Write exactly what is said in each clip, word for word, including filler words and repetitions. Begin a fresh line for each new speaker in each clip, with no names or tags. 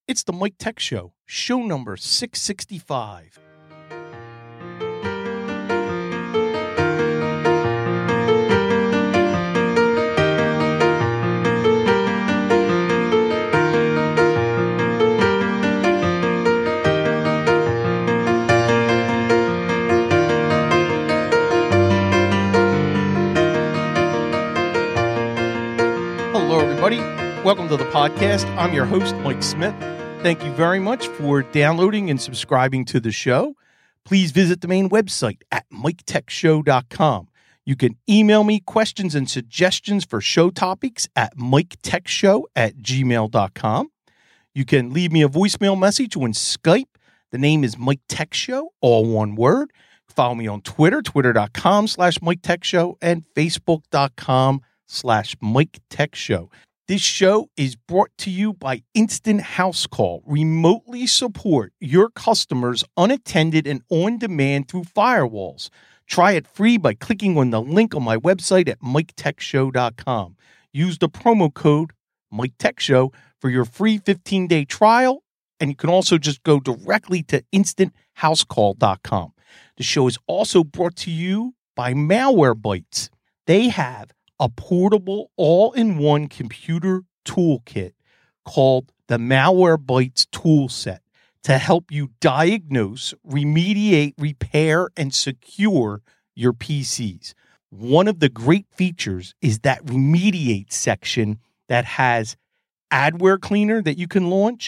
It's the Mike Tech Show, show number six sixty-five. Hello, everybody. Welcome to the podcast. I'm your host, Mike Smith. Thank you very much for downloading and subscribing to the show. Please visit the main website at mike tech show dot com. You can email me questions and suggestions for show topics at mike tech show at gmail dot com. You can leave me a voicemail message on Skype. The name is Mike Tech Show, all one word. Follow me on Twitter, twitter.com slash Mike Tech Show, and facebook.com slash Mike Tech Show. This show is brought to you by Instant House Call. Remotely support your customers unattended and on demand through firewalls. Try it free by clicking on the link on my website at mike tech show dot com. Use the promo code Mike Tech Show for your free fifteen-day trial, and you can also just go directly to instant house call dot com. The show is also brought to you by Malwarebytes. They have a portable all-in-one computer toolkit called the Malwarebytes Toolset to help you diagnose, remediate, repair, and secure your P Cs. One of the great features is that remediate section that has adware cleaner that you can launch,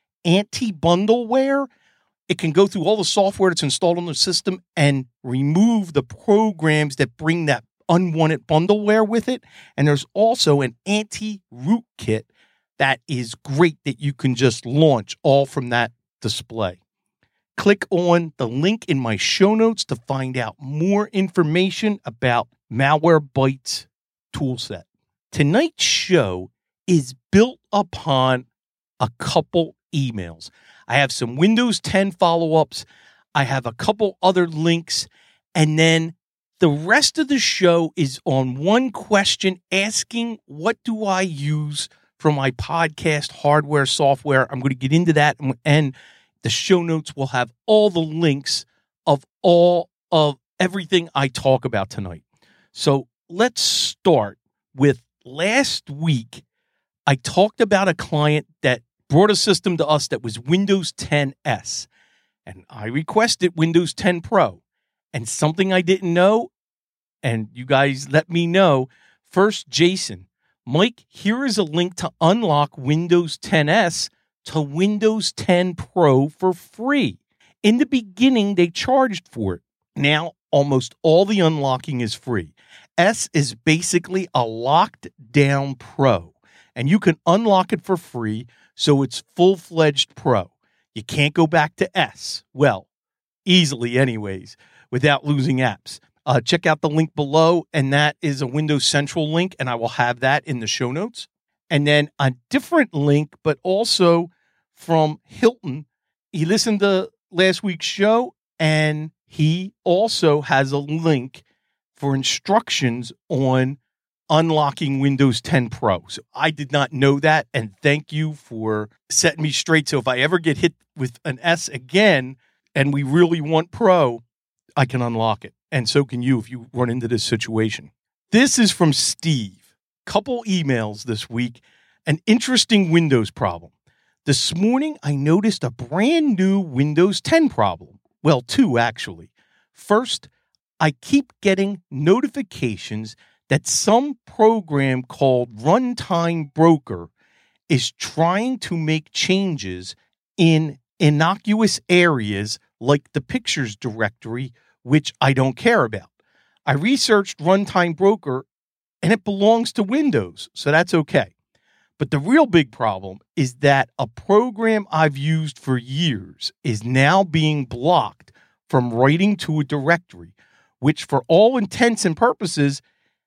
anti-bundleware. It can go through all the software that's installed on the system and remove the programs that bring that unwanted bundleware with it. And there's also an anti-rootkit that is great that you can just launch all from that display. Click on the link in my show notes to find out more information about Malwarebytes Toolset. Tonight's show is built upon a couple emails. I have some Windows ten follow-ups. I have a couple other links, and then the rest of the show is on one question asking, what do I use for my podcast hardware, software? I'm going to get into that, and the show notes will have all the links of all of everything I talk about tonight. So let's start with last week. I talked about a client that brought a system to us that was Windows ten S, and I requested Windows ten Pro. And something I didn't know, and you guys let me know. First, Jason, Mike, here is a link to unlock Windows ten S to Windows ten Pro for free. In the beginning, they charged for it. Now, almost all the unlocking is free. S is basically a locked down Pro, and you can unlock it for free, so it's full-fledged Pro. You can't go back to S. Well, easily anyways, without losing apps. Uh, check out the link below, and that is a Windows Central link, and I will have that in the show notes. And then a different link, but also from Hilton. He listened to last week's show, and he also has a link for instructions on unlocking Windows ten Pro. So I did not know that, and thank you for setting me straight. So if I ever get hit with an S again, and we really want Pro, I can unlock it. And so can you if you run into this situation. This is from Steve. Couple emails this week. An interesting Windows problem. This morning, I noticed a brand new Windows ten problem. Well, two, actually. First, I keep getting notifications that some program called Runtime Broker is trying to make changes in innocuous areas like the pictures directory, which I don't care about. I researched Runtime Broker, and it belongs to Windows, so that's okay. But the real big problem is that a program I've used for years is now being blocked from writing to a directory, which for all intents and purposes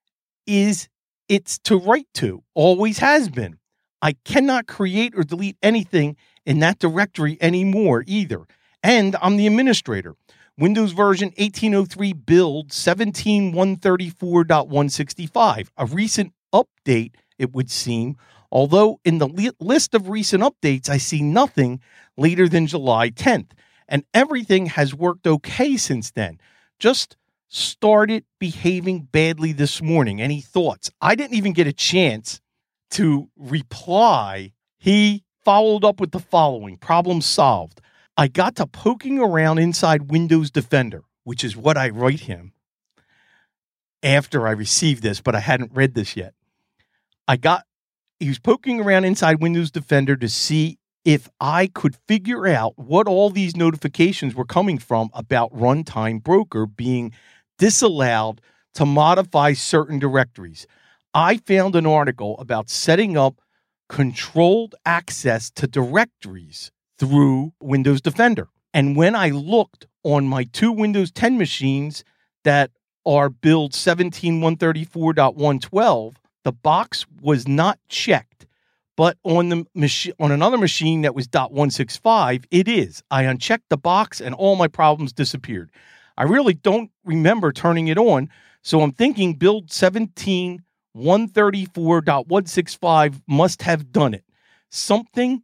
is it's to write to, always has been. I cannot create or delete anything in that directory anymore either. And I'm the administrator. Windows version eighteen oh three build seventeen one thirty-four point one sixty-five. A recent update, it would seem, Although in the li- list of recent updates, I see nothing later than July tenth, and everything has worked okay since then. Just started behaving badly this morning. Any thoughts? I didn't even get a chance to reply. He followed up with the following: problem solved. I got to poking around inside Windows Defender, which is what I write him after I received this, but I hadn't read this yet. I got, he was poking around inside Windows Defender to see if I could figure out what all these notifications were coming from about Runtime Broker being disallowed to modify certain directories. I found an article about setting up controlled access to directories through Windows Defender. And when I looked on my two Windows ten machines that are build seventeen one thirty-four dot one twelve, the box was not checked. But on the machine, on another machine that was .one sixty-five, it is. I unchecked the box and all my problems disappeared. I really don't remember turning it on, so I'm thinking build seventeen one thirty-four dot one sixty-five must have done it. Something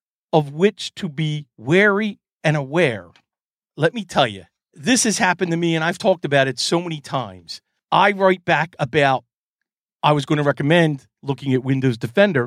of which to be wary and aware. Let me tell you, this has happened to me, and I've talked about it so many times. I write back about, I was going to recommend looking at Windows Defender,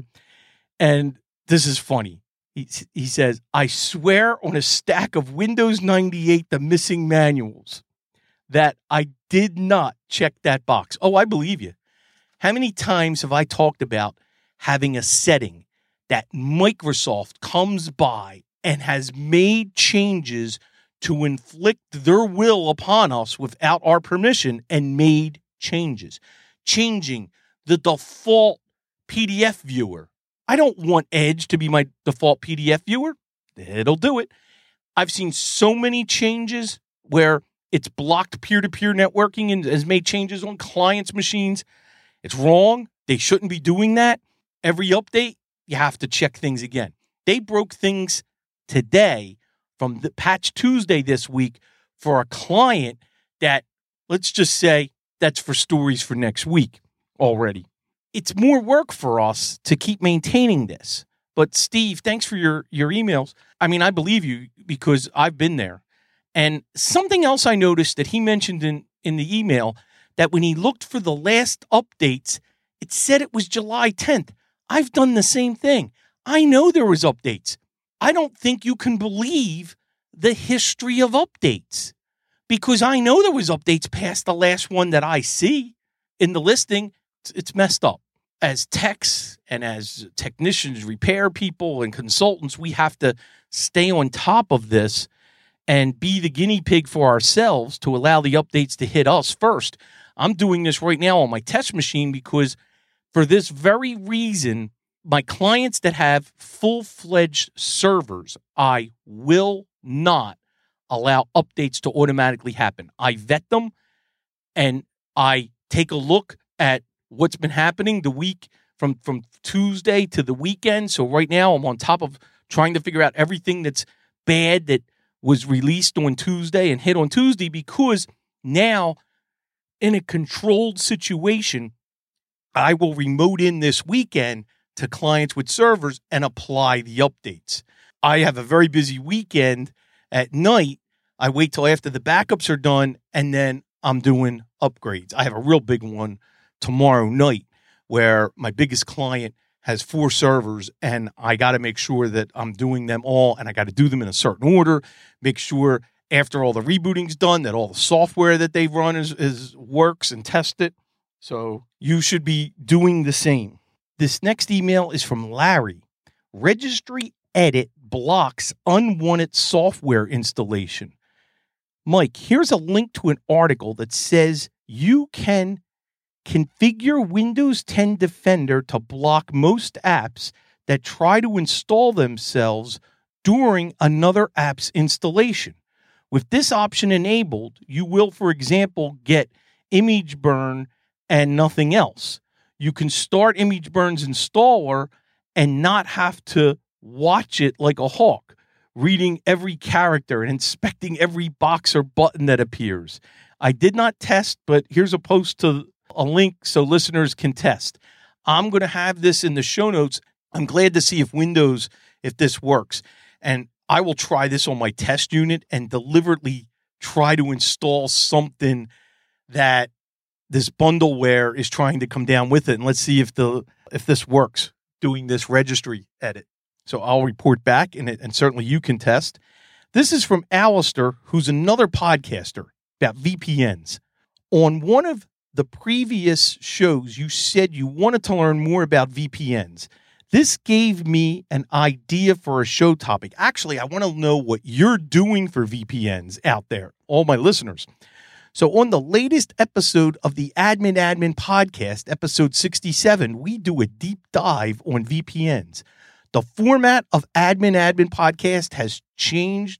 and this is funny. He, he says, I swear on a stack of Windows ninety-eight, the missing manuals, that I did not check that box. Oh, I believe you. How many times have I talked about having a setting that Microsoft comes by and has made changes to inflict their will upon us without our permission, and made changes, changing the default P D F viewer. I don't want Edge to be my default P D F viewer. It'll do it. I've seen so many changes where it's blocked peer-to-peer networking and has made changes on clients' machines. It's wrong. They shouldn't be doing that. Every update, you have to check things again. They broke things today from the Patch Tuesday this week for a client that, let's just say, that's for stories for next week already. It's more work for us to keep maintaining this. But Steve, thanks for your, your emails. I mean, I believe you because I've been there. And something else I noticed that he mentioned in, in the email, that when he looked for the last updates, it said it was July tenth. I've done the same thing. I know there was updates. I don't think you can believe the history of updates, because I know there was updates past the last one that I see in the listing. It's messed up. As techs and as technicians, repair people and consultants, we have to stay on top of this and be the guinea pig for ourselves to allow the updates to hit us first. I'm doing this right now on my test machine because for this very reason, my clients that have full-fledged servers, I will not allow updates to automatically happen. I vet them and I take a look at what's been happening the week from, from Tuesday to the weekend. So right now I'm on top of trying to figure out everything that's bad that was released on Tuesday and hit on Tuesday, because now in a controlled situation, I will remote in this weekend to clients with servers and apply the updates. I have a very busy weekend at night. I wait till after the backups are done, and then I'm doing upgrades. I have a real big one tomorrow night where my biggest client has four servers, and I got to make sure that I'm doing them all, and I got to do them in a certain order, make sure after all the rebooting's done that all the software that they run is, is works, and test it. So you should be doing the same. This next email is from Larry. Registry edit blocks unwanted software installation. Mike, here's a link to an article that says you can configure Windows ten Defender to block most apps that try to install themselves during another app's installation. With this option enabled, you will, for example, get image burn and nothing else. You can start ImageBurn's installer and not have to watch it like a hawk, reading every character and inspecting every box or button that appears. I did not test, but here's a post to a link so listeners can test. I'm going to have this in the show notes. I'm glad to see if Windows, if this works. And I will try this on my test unit and deliberately try to install something that this bundleware is trying to come down with it. And let's see if the if this works, doing this registry edit. So I'll report back, and, it, and certainly you can test. This is from Alistair, who's another podcaster about V P Ns. On one of the previous shows, you said you wanted to learn more about V P Ns. This gave me an idea for a show topic. Actually, I want to know what you're doing for V P Ns out there, all my listeners. So on the latest episode of the Admin Admin podcast, episode sixty-seven, we do a deep dive on V P Ns. The format of Admin Admin podcast has changed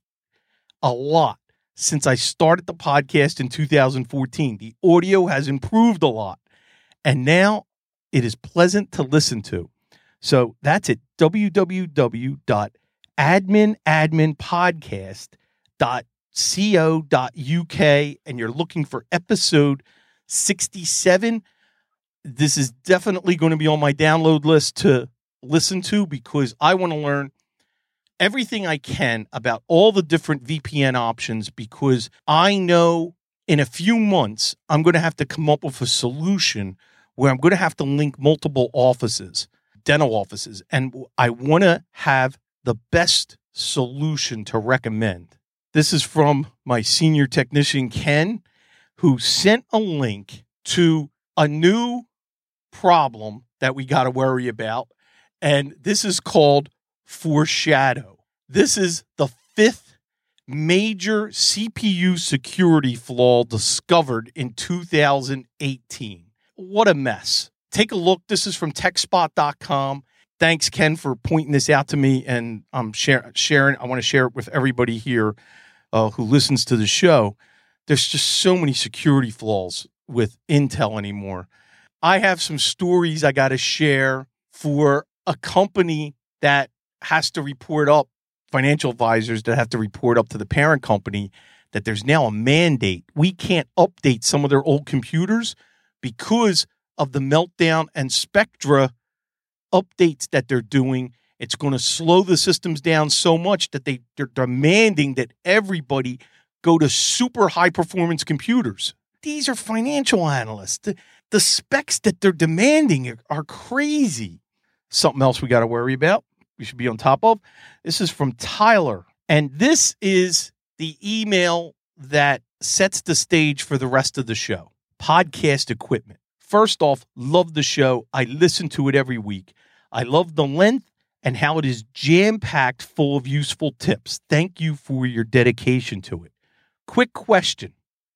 a lot since I started the podcast in two thousand fourteen. The audio has improved a lot, and now it is pleasant to listen to. So that's at w w w dot admin admin podcast dot co dot u k, and you're looking for episode sixty-seven. This is definitely going to be on my download list to listen to because I want to learn everything I can about all the different V P N options, because I know in a few months I'm going to have to come up with a solution where I'm going to have to link multiple offices, dental offices, and I want to have the best solution to recommend. This is from my senior technician, Ken, who sent a link to a new problem that we got to worry about, and this is called Foreshadow. This is the fifth major C P U security flaw discovered in two thousand eighteen. What a mess. Take a look. This is from tech spot dot com. Thanks, Ken, for pointing this out to me, and I'm share, sharing. I want to share it with everybody here uh, who listens to the show. There's just so many security flaws with Intel anymore. I have some stories I got to share for a company that has to report up, financial advisors that have to report up to the parent company, that there's now a mandate. We can't update some of their old computers because of the Meltdown and Spectra updates that they're doing. It's going to slow the systems down so much that they, they're demanding that everybody go to super high performance computers. These are financial analysts. The, the specs that they're demanding are, are crazy. Something else we got to worry about, we should be on top of. This is from Tyler, and this is the email that sets the stage for the rest of the show. Podcast equipment. First off, love the show. I listen to it every week. I love the length and how it is jam-packed full of useful tips. Thank you for your dedication to it. Quick question.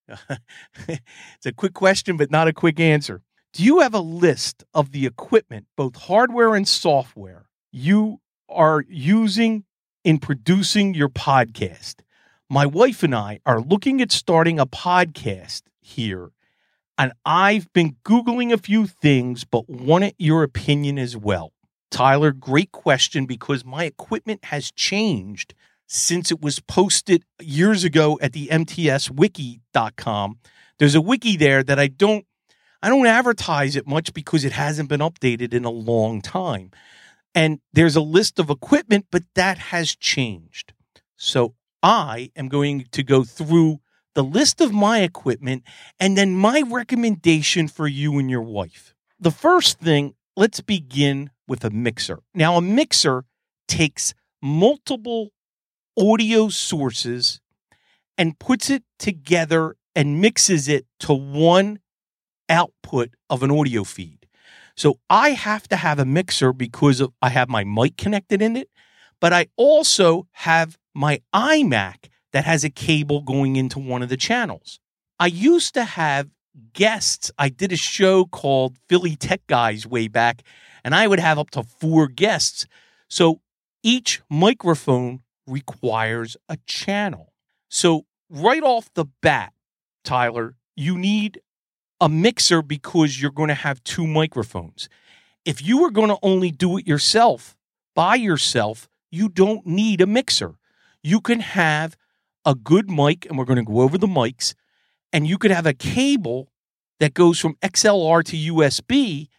It's a quick question, but not a quick answer. Do you have a list of the equipment, both hardware and software, you are using in producing your podcast? My wife and I are looking at starting a podcast here, and I've been Googling a few things, but wanted your opinion as well. Tyler, great question, because my equipment has changed since it was posted years ago at the M T S wiki dot com. There's a wiki there that I don't I don't advertise it much because it hasn't been updated in a long time. And there's a list of equipment, but that has changed. So I am going to go through the list of my equipment and then my recommendation for you and your wife. The first thing, let's begin with a mixer. Now, a mixer takes multiple audio sources and puts it together and mixes it to one output of an audio feed. So I have to have a mixer because of, I have my mic connected in it, but I also have my iMac that has a cable going into one of the channels. I used to have guests. I did a show called Philly Tech Guys way back, and I would have up to four guests. So each microphone requires a channel. So right off the bat, Tyler, you need a mixer because you're going to have two microphones. If you were going to only do it yourself, by yourself, you don't need a mixer. You can have a good mic, and we're going to go over the mics, and you could have a cable that goes from X L R to U S B,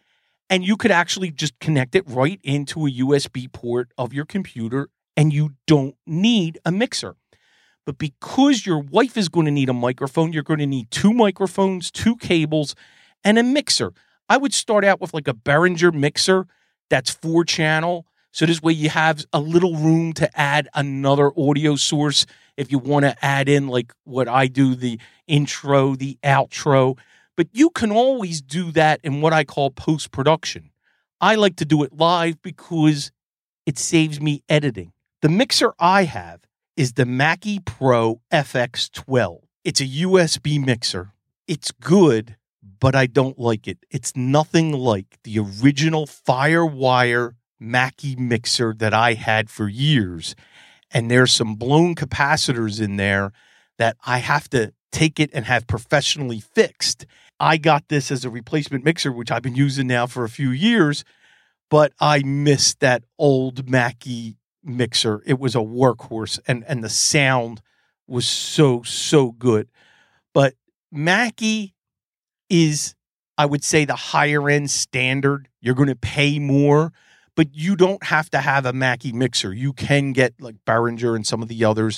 And you could actually just connect it right into a U S B port of your computer, and you don't need a mixer. But because your wife is going to need a microphone, you're going to need two microphones, two cables, and a mixer. I would start out with like a Behringer mixer that's four channel. So this way you have a little room to add another audio source if you want to add in like what I do, the intro, the outro. But you can always do that in what I call post-production. I like to do it live because it saves me editing. The mixer I have is the Mackie Pro F X twelve. It's a U S B mixer. It's good, but I don't like it. It's nothing like the original Firewire Mackie mixer that I had for years. And there's some blown capacitors in there that I have to take it and have professionally fixed. I got this as a replacement mixer, which I've been using now for a few years, but I missed that old Mackie mixer. It was a workhorse, and, and the sound was so, so good. But Mackie is, I would say, the higher end standard. You're going to pay more, but you don't have to have a Mackie mixer. You can get like Behringer and some of the others.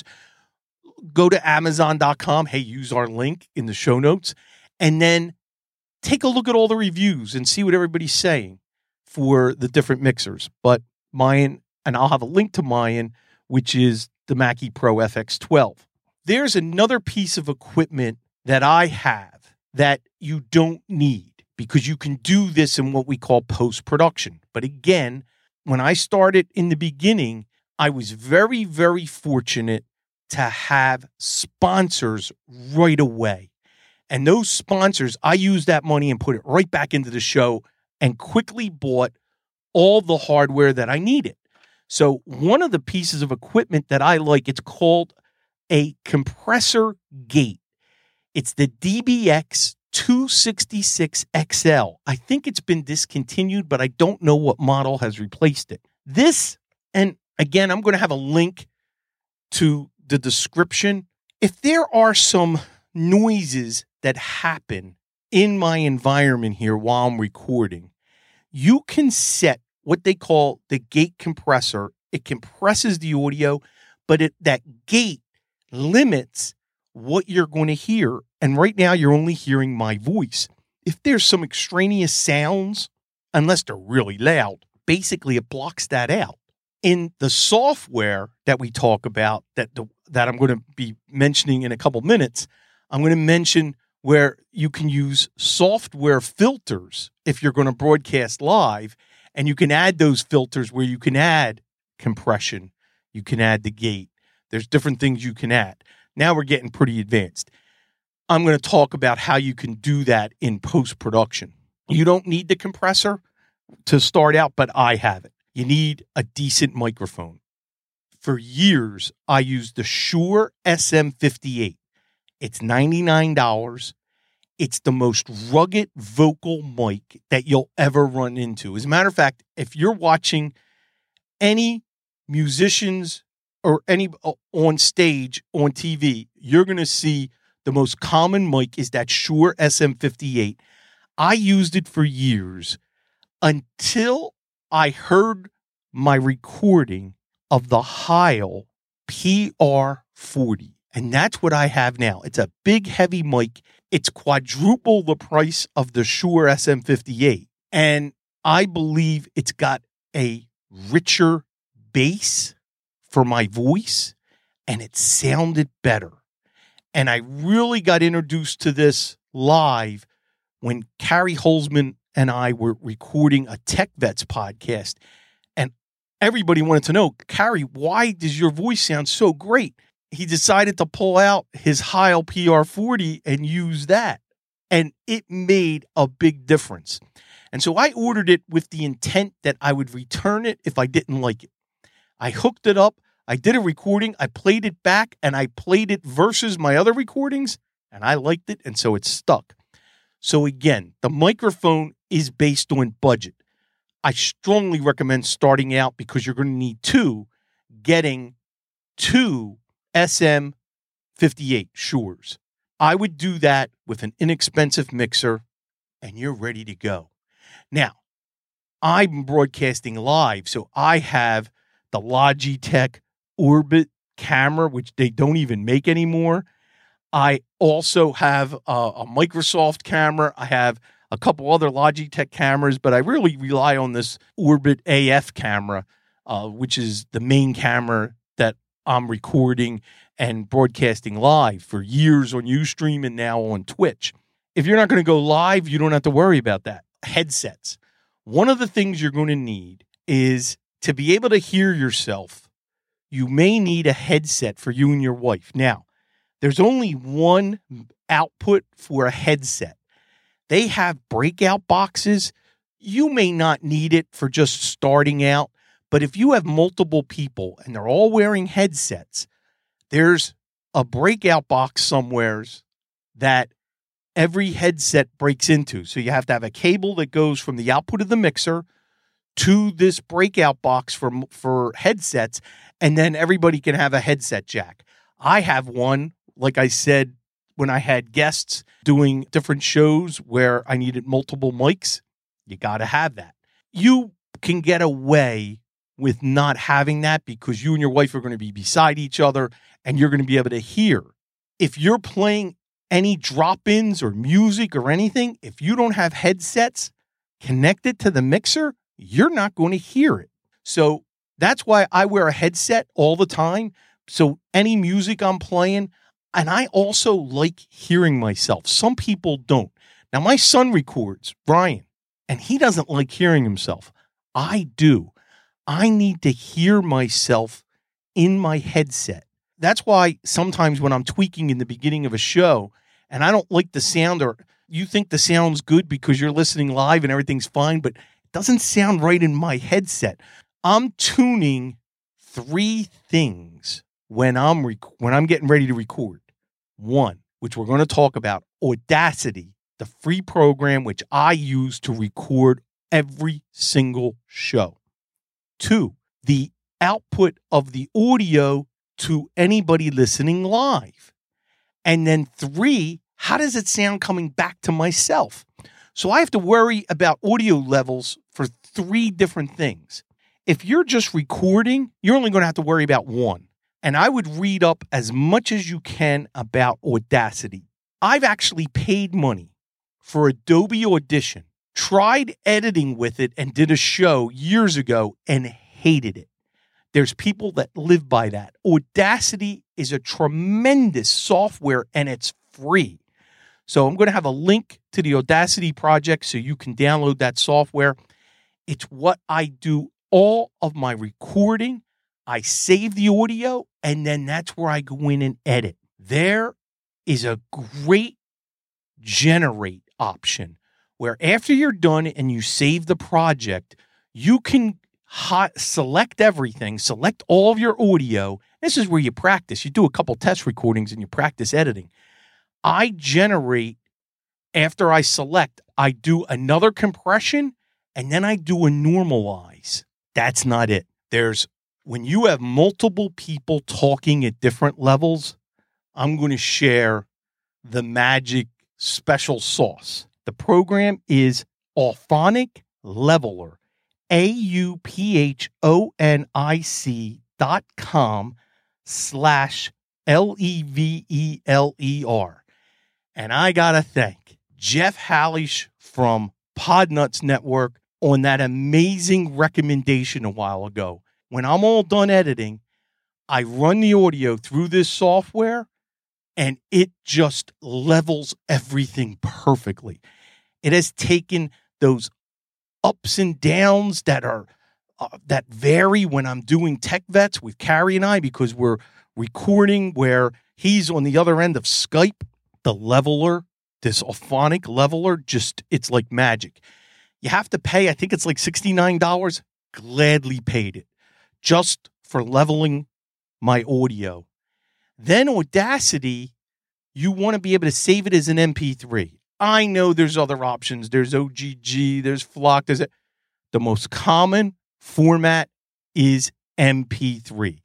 Go to amazon dot com. Hey, use our link in the show notes, and then take a look at all the reviews and see what everybody's saying for the different mixers. But mine, and I'll have a link to mine, which is the Mackie Pro F X twelve. There's another piece of equipment that I have that you don't need because you can do this in what we call post-production. But again, when I started in the beginning, I was very, very fortunate to have sponsors right away. And those sponsors, I used that money and put it right back into the show and quickly bought all the hardware that I needed. So one of the pieces of equipment that I like, it's called a compressor gate. It's the D B X two sixty-six X L. I think it's been discontinued, but I don't know what model has replaced it. This, and again, I'm going to have a link to the description. If there are some noises that happen in my environment here while I'm recording, you can set what they call the gate compressor. It compresses the audio, but it, that gate limits what you're going to hear. And right now you're only hearing my voice. If there's some extraneous sounds, unless they're really loud, basically it blocks that out. In the software that we talk about, that the, that I'm going to be mentioning in a couple minutes, I'm going to mention where you can use software filters if you're going to broadcast live, and you can add those filters where you can add compression, you can add the gate. There's different things you can add. Now we're getting pretty advanced. I'm going to talk about how you can do that in post-production. You don't need the compressor to start out, but I have it. You need a decent microphone. For years, I used the Shure S M fifty-eight. It's ninety-nine dollars. It's the most rugged vocal mic that you'll ever run into. As a matter of fact, if you're watching any musicians or any on stage, on T V, you're going to see the most common mic is that Shure S M fifty-eight. I used it for years until I heard my recording of the Heil P R forty. And that's what I have now. It's a big, heavy mic. It's quadruple the price of the Shure S M fifty-eight. And I believe it's got a richer bass for my voice, and it sounded better. And I really got introduced to this live when Carrie Holzman and I were recording a Tech Vets podcast. And everybody wanted to know, Carrie, why does your voice sound so great? He decided to pull out his Heil P R forty and use that. And it made a big difference. And so I ordered it with the intent that I would return it if I didn't like it. I hooked it up. I did a recording. I played it back, and I played it versus my other recordings, and I liked it, and so it stuck. So again, the microphone is based on budget. I strongly recommend starting out, because you're going to need two, getting two S M fifty-eight Shures. I would do that with an inexpensive mixer, and you're ready to go. Now, I'm broadcasting live, so I have the Logitech Orbit camera, which they don't even make anymore. I also have a, a Microsoft camera. I have a couple other Logitech cameras, but I really rely on this Orbit A F camera, uh, which is the main camera that I'm recording and broadcasting live for years on Ustream and now on Twitch. If you're not going to go live, you don't have to worry about that. Headsets. One of the things you're going to need is to be able to hear yourself. You may need a headset for you and your wife. Now, there's only one output for a headset. They have breakout boxes. You may not need it for just starting out, but if you have multiple people and they're all wearing headsets, there's a breakout box somewheres that every headset breaks into. So you have to have a cable that goes from the output of the mixer to this breakout box for, for headsets, and then everybody can have a headset jack. I have one, like I said, when I had guests doing different shows where I needed multiple mics. You got to have that. You can get away with not having that because you and your wife are going to be beside each other and you're going to be able to hear. If you're playing any drop-ins or music or anything, if you don't have headsets connected to the mixer, you're not going to hear it. So that's why I wear a headset all the time. So any music I'm playing, and I also like hearing myself. Some people don't. Now, my son records, Brian, and he doesn't like hearing himself. I do. I need to hear myself in my headset. That's why sometimes when I'm tweaking in the beginning of a show and I don't like the sound, or you think the sound's good because you're listening live and everything's fine, but it doesn't sound right in my headset. I'm tuning three things when I'm rec- when I'm getting ready to record. One, which we're going to talk about, Audacity, the free program which I use to record every single show. Two, the output of the audio to anybody listening live. And then three, how does it sound coming back to myself? So I have to worry about audio levels for three different things. If you're just recording, you're only going to have to worry about one. And I would read up as much as you can about Audacity. I've actually paid money for Adobe Audition, tried editing with it and did a show years ago and hated it. There's people that live by that. Audacity is a tremendous software and it's free. So I'm going to have a link to the Audacity project so you can download that software. It's what I do all of my recording. I save the audio, and then that's where I go in and edit. There is a great generate option where after you're done and you save the project, you can hot select everything, select all of your audio. This is where you practice. You do a couple test recordings and you practice editing. I generate, after I select, I do another compression, and then I do a normalize. That's not it. There's When you have multiple people talking at different levels, I'm going to share the magic special sauce. The program is Auphonic Leveler, A U P H O N I C dot com slash L E V E L E R. And I got to thank Jeff Hallish from Podnuts Network on that amazing recommendation a while ago. When I'm all done editing, I run the audio through this software and it just levels everything perfectly. It has taken those ups and downs that are uh, that vary when I'm doing Tech Vets with Carrie and I, because we're recording where he's on the other end of Skype. The leveler, this Auphonic Leveler, just, it's like magic. You have to pay, I think it's like sixty-nine dollars. Gladly paid it just for leveling my audio. Then Audacity, you want to be able to save it as an M P three. I know there's other options. There's O G G, there's Flock. There's a, the most common format is M P three.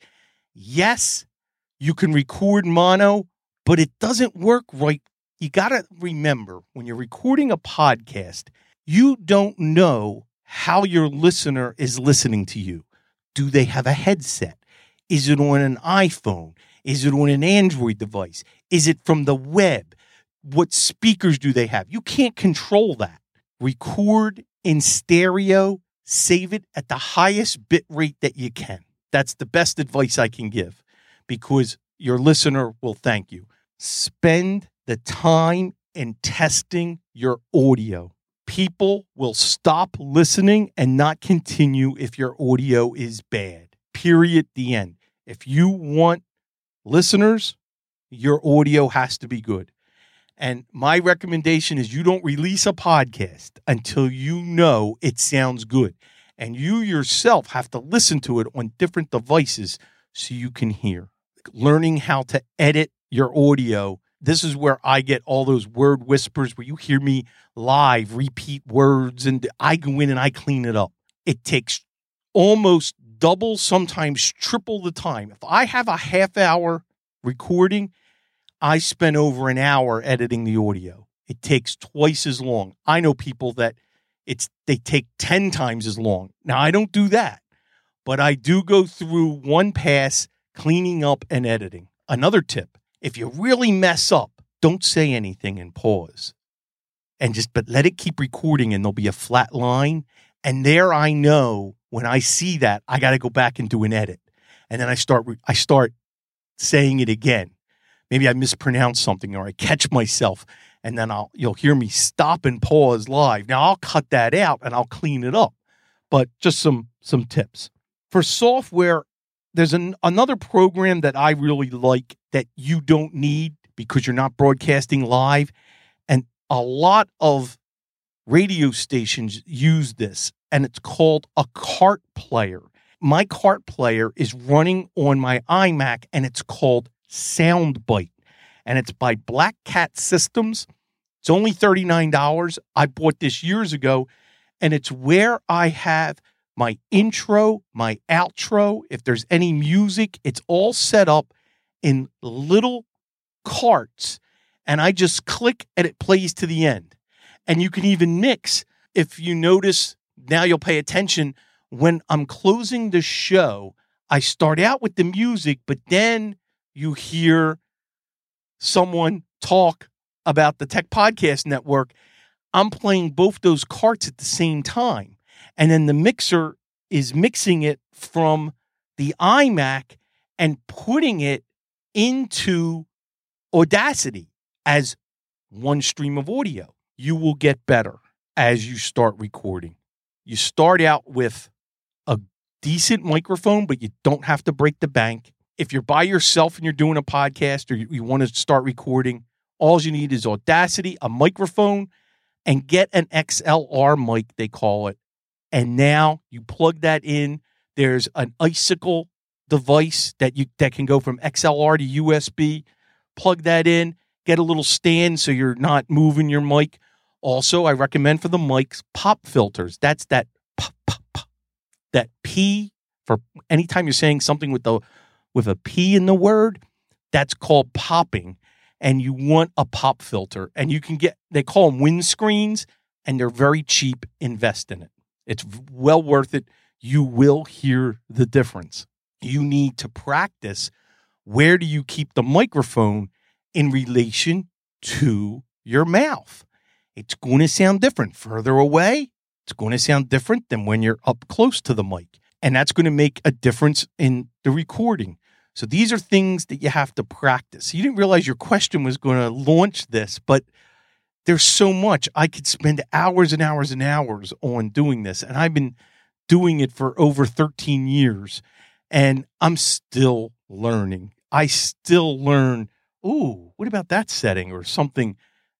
Yes, you can record mono, but it doesn't work right. You got to remember, when you're recording a podcast, you don't know how your listener is listening to you. Do they have a headset? Is it on an iPhone? Is it on an Android device? Is it from the web? What speakers do they have? You can't control that. Record in stereo, save it at the highest bit rate that you can. That's the best advice I can give because your listener will thank you. Spend the time in testing your audio. People will stop listening and not continue if your audio is bad. Period. The end. If you want listeners, your audio has to be good. And my recommendation is you don't release a podcast until you know it sounds good. And you yourself have to listen to it on different devices so you can hear. Learning how to edit your audio. This is where I get all those word whispers where you hear me live repeat words and I go in and I clean it up. It takes almost double, sometimes triple the time. If I have a half hour recording, I spend over an hour editing the audio. It takes twice as long. I know people that it's they take ten times as long. Now, I don't do that, but I do go through one pass, cleaning up and editing. Another tip, if you really mess up, don't say anything and pause. And just, but let it keep recording and there'll be a flat line. And there I know when I see that, I got to go back and do an edit. And then I start, I start saying it again. Maybe I mispronounce something or I catch myself and then I'll, you'll hear me stop and pause live. Now I'll cut that out and I'll clean it up, but just some, some tips for software. There's an, another program that I really like that you don't need because you're not broadcasting live. And a lot of radio stations use this, and it's called a cart player. My cart player is running on my iMac, and it's called Soundbite, and it's by Black Cat Systems. It's only thirty-nine dollars. I bought this years ago, and it's where I have my intro, my outro. If there's any music, it's all set up in little carts, and I just click and it plays to the end. And you can even mix. If you notice, now you'll pay attention, when I'm closing the show, I start out with the music, but then you hear someone talk about the Tech Podcast Network. I'm playing both those carts at the same time. And then the mixer is mixing it from the iMac and putting it into Audacity as one stream of audio. You will get better as you start recording. You start out with a decent microphone, but you don't have to break the bank. If you're by yourself and you're doing a podcast or you, you want to start recording, all you need is Audacity, a microphone, and get an X L R mic, they call it. And now you plug that in. There's an Icicle device that you that can go from X L R to U S B. Plug that in. Get a little stand so you're not moving your mic. Also, I recommend for the mics, pop filters. That's that pop, pop, pop. That P for anytime you're saying something with the with a P in the word, that's called popping. And you want a pop filter. And you can get, they call them windscreens, and they're very cheap. Invest in it. It's well worth it. You will hear the difference. You need to practice. Where do you keep the microphone in relation to your mouth? It's going to sound different. Further away, it's going to sound different than when you're up close to the mic. And that's going to make a difference in the recording. So these are things that you have to practice. You didn't realize your question was going to launch this, but there's so much. I could spend hours and hours and hours on doing this. And I've been doing it for over thirteen years. And I'm still learning. I still learn, ooh, what about that setting or something?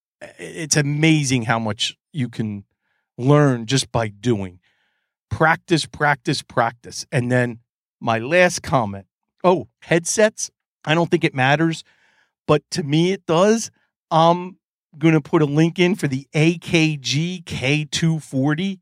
It's amazing how much you can learn just by doing. Practice, practice, practice. And then my last comment, oh, headsets. I don't think it matters, but to me it does. I'm going to put a link in for the A K G K two forty.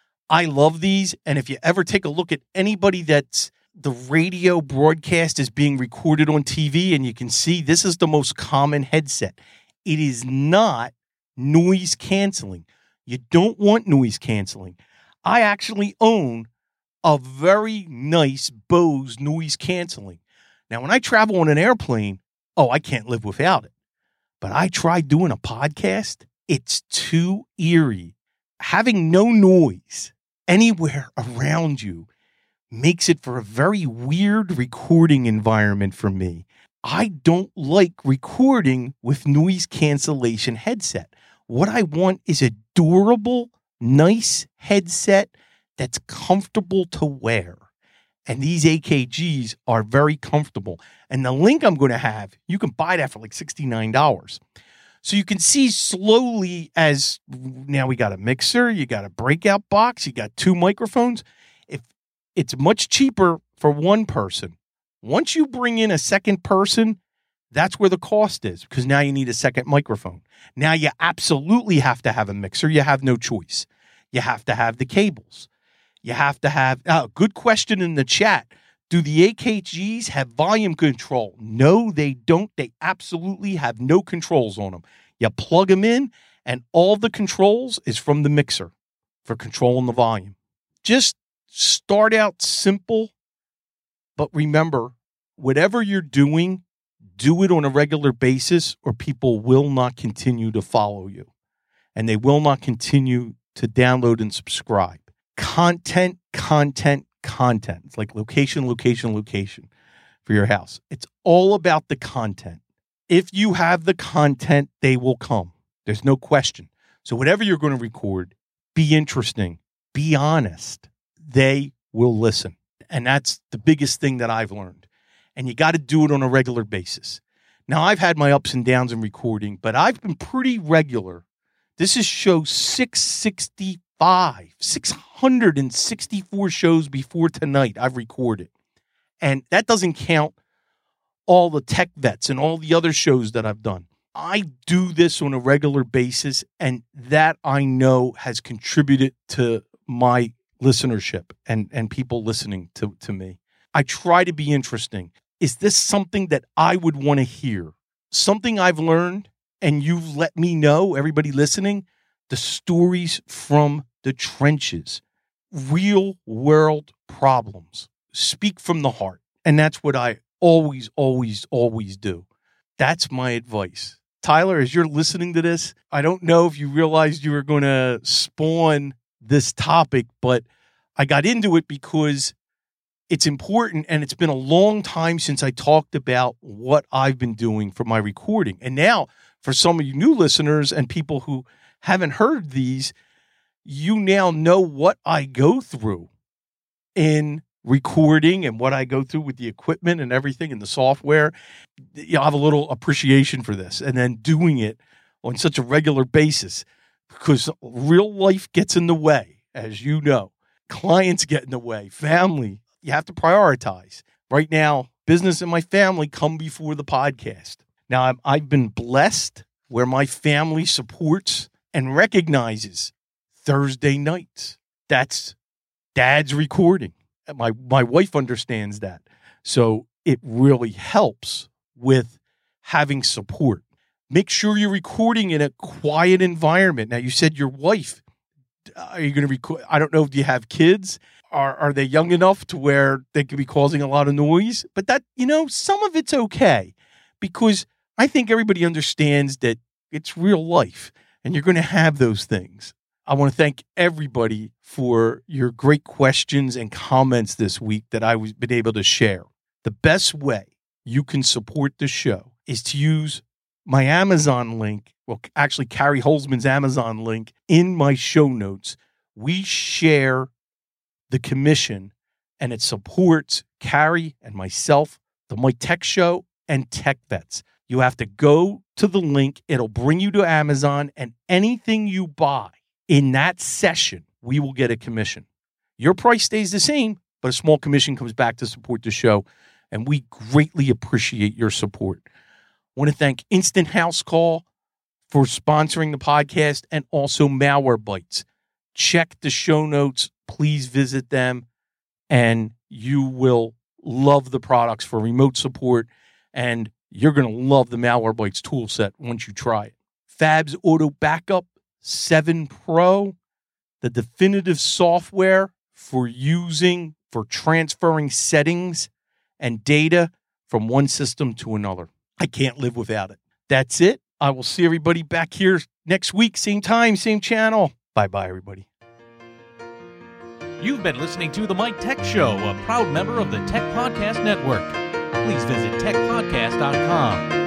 I love these. And if you ever take a look at anybody that's the radio broadcast is being recorded on T V, and you can see this is the most common headset. It is not noise canceling. You don't want noise canceling. I actually own a very nice Bose noise canceling. Now, when I travel on an airplane, oh, I can't live without it. But I tried doing a podcast. It's too eerie. Having no noise anywhere around you makes it for a very weird recording environment for me. I don't like recording with noise cancellation headset. What I want is a durable, nice headset that's comfortable to wear. And these A K Gs are very comfortable. And the link I'm going to have, you can buy that for like sixty-nine dollars. So you can see slowly as now we got a mixer, you got a breakout box, you got two microphones. If it's much cheaper for one person. Once you bring in a second person, that's where the cost is, because now you need a second microphone. Now you absolutely have to have a mixer. You have no choice. You have to have the cables. You have to have, uh, good question in the chat. Do the A K Gs have volume control? No, they don't. They absolutely have no controls on them. You plug them in, and all the controls is from the mixer for controlling the volume. Just start out simple, but remember, whatever you're doing, do it on a regular basis, or people will not continue to follow you, and they will not continue to download and subscribe. Content, content, content. It's like location, location, location for your house. It's all about the content. If you have the content, they will come. There's no question. So whatever you're going to record, be interesting, be honest. They will listen. And that's the biggest thing that I've learned. And you got to do it on a regular basis. Now, I've had my ups and downs in recording, but I've been pretty regular. This is show six sixty-five, six hundred sixty-four shows before tonight I've recorded. And that doesn't count all the tech vets and all the other shows that I've done. I do this on a regular basis, and that I know has contributed to my listenership and, and people listening to, to me. I try to be interesting. Is this something that I would want to hear? Something I've learned, and you've let me know, everybody listening, the stories from the trenches, real world problems. Speak from the heart. And that's what I always, always, always do. That's my advice. Tyler, as you're listening to this, I don't know if you realized you were going to spawn this topic, but I got into it because it's important, and it's been a long time since I talked about what I've been doing for my recording. And now, for some of you new listeners and people who haven't heard these, you now know what I go through in recording and what I go through with the equipment and everything and the software. You know, I have a little appreciation for this, and then doing it on such a regular basis, because real life gets in the way, as you know. Clients get in the way, family. You have to prioritize. Right now, business and my family come before the podcast. Now, I'm, I've been blessed where my family supports and recognizes Thursday nights. That's Dad's recording. My my wife understands that. So it really helps with having support. Make sure you're recording in a quiet environment. Now, you said your wife. Are you going to record? I don't know if you have kids. Are are they young enough to where they could be causing a lot of noise? But that, you know, some of it's okay, because I think everybody understands that it's real life and you're going to have those things. I want to thank everybody for your great questions and comments this week that I've been able to share. The best way you can support the show is to use my Amazon link, well, actually Carrie Holzman's Amazon link in my show notes. We share the commission, and it supports Carrie and myself, the My Tech Show, and Tech Vets. You have to go to the link. It'll bring you to Amazon, and anything you buy in that session, we will get a commission. Your price stays the same, but a small commission comes back to support the show, and we greatly appreciate your support. I want to thank Instant House Call for sponsoring the podcast, and also Malwarebytes. Check the show notes. Please visit them, and you will love the products for remote support, and you're going to love the Malwarebytes tool set once you try it. Fabs Auto Backup seven Pro, the definitive software for using, for transferring settings and data from one system to another. I can't live without it. That's it. I will see everybody back here next week, same time, same channel. Bye-bye, everybody.
You've been listening to The Mike Tech Show, a proud member of the Tech Podcast Network. Please visit tech podcast dot com.